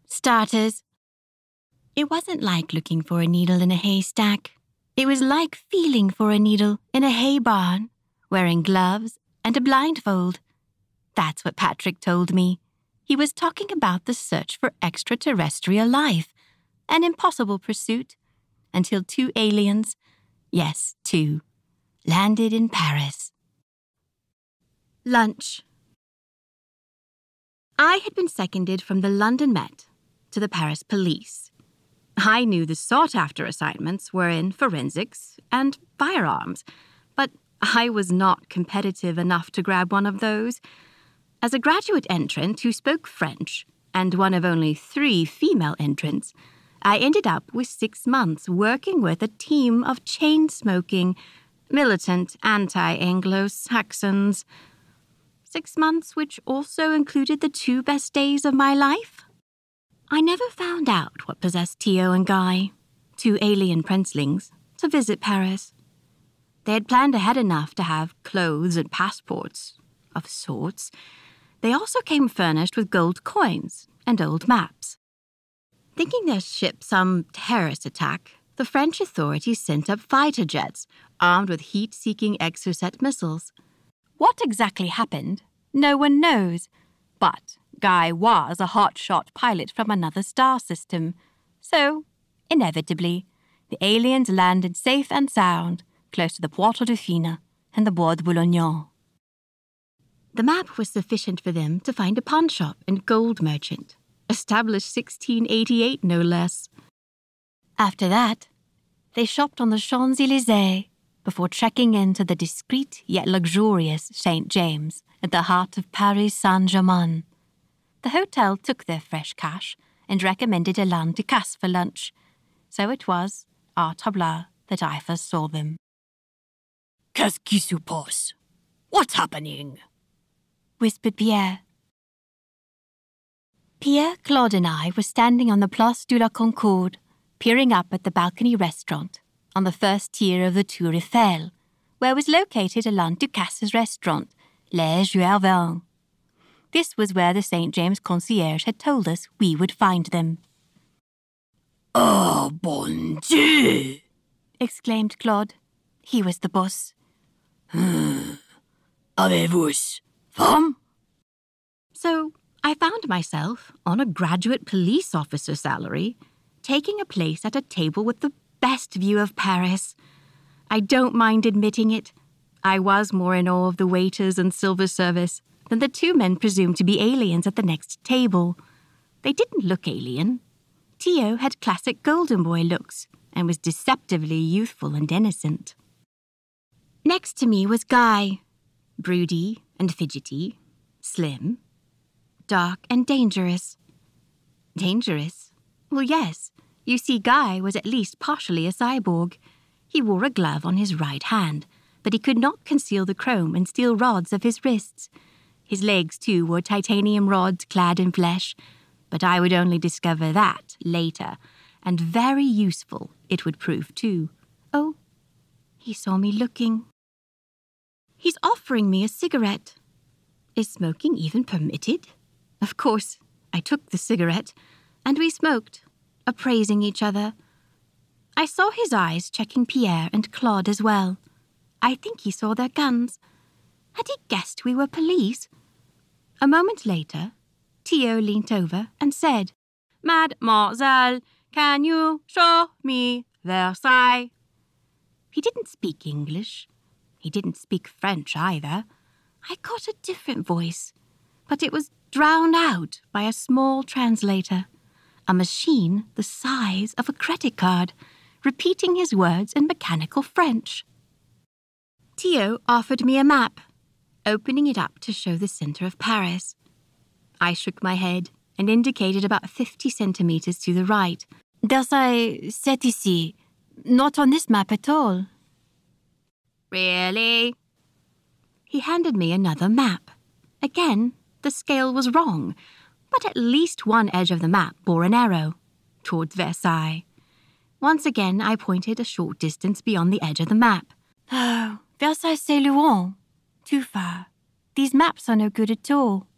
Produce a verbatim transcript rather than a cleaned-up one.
starters. It wasn't like looking for a needle in a haystack. It was like feeling for a needle in a hay barn, wearing gloves and a blindfold. That's what Patrick told me. He was talking about the search for extraterrestrial life, an impossible pursuit, until two aliens, yes, two, landed in Paris. Lunch. I had been seconded from the London Met to the Paris Police. I knew the sought-after assignments were in forensics and firearms, but I was not competitive enough to grab one of those. As a graduate entrant who spoke French, and one of only three female entrants, I ended up with six months working with a team of chain-smoking, militant anti-Anglo-Saxons. Six months which also included the two best days of my life. I never found out what possessed Theo and Guy, two alien princelings, to visit Paris. They had planned ahead enough to have clothes and passports, of sorts. They also came furnished with gold coins and old maps. Thinking their ship some terrorist attack, the French authorities sent up fighter jets armed with heat-seeking Exocet missiles. What exactly happened, no one knows, but Guy was a hotshot pilot from another star system, so, inevitably, the aliens landed safe and sound close to the Porte Dauphine and the Bois de Boulogne. The map was sufficient for them to find a pawnshop and gold merchant, established sixteen eighty-eight no less. After that, they shopped on the Champs-Élysées before checking into the discreet yet luxurious Saint James at the heart of Paris Saint-Germain. The hotel took their fresh cash and recommended Alain Ducasse for lunch, so it was, à table, that I first saw them. Qu'est-ce qui se passe? What's happening? Whispered Pierre. Pierre, Claude and I were standing on the Place de la Concorde, peering up at the balcony restaurant on the first tier of the Tour Eiffel, where was located Alain Ducasse's restaurant, Les Joueurs. This was where the Saint James concierge had told us we would find them. Oh, bon Dieu! Exclaimed Claude. He was the boss. Hmm. Avez-vous femme? So I found myself, on a graduate police officer salary, taking a place at a table with the best view of Paris. I don't mind admitting it. I was more in awe of the waiters and silver service than the two men presumed to be aliens at the next table. They didn't look alien. Theo had classic golden boy looks and was deceptively youthful and innocent. Next to me was Guy, broody and fidgety, slim, dark and dangerous. Dangerous? Well, yes. You see, Guy was at least partially a cyborg. He wore a glove on his right hand, but he could not conceal the chrome and steel rods of his wrists. His legs, too, were titanium rods clad in flesh, but I would only discover that later, and very useful it would prove, too. Oh, he saw me looking. He's offering me a cigarette. Is smoking even permitted? Of course, I took the cigarette, and we smoked, appraising each other. I saw his eyes checking Pierre and Claude as well. I think he saw their guns. Had he guessed we were police? A moment later, Theo leant over and said, Mademoiselle, can you show me Versailles? He didn't speak English. He didn't speak French either. I caught a different voice, but it was drowned out by a small translator, a machine the size of a credit card, repeating his words in mechanical French. Theo offered me a map, opening it up to show the centre of Paris. I shook my head and indicated about fifty centimetres to the right. Versailles, c'est ici. Not on this map at all. Really? He handed me another map. Again, the scale was wrong, but at least one edge of the map bore an arrow, towards Versailles. Once again, I pointed a short distance beyond the edge of the map. Oh, Versailles, c'est loin. Too far. These maps are no good at all.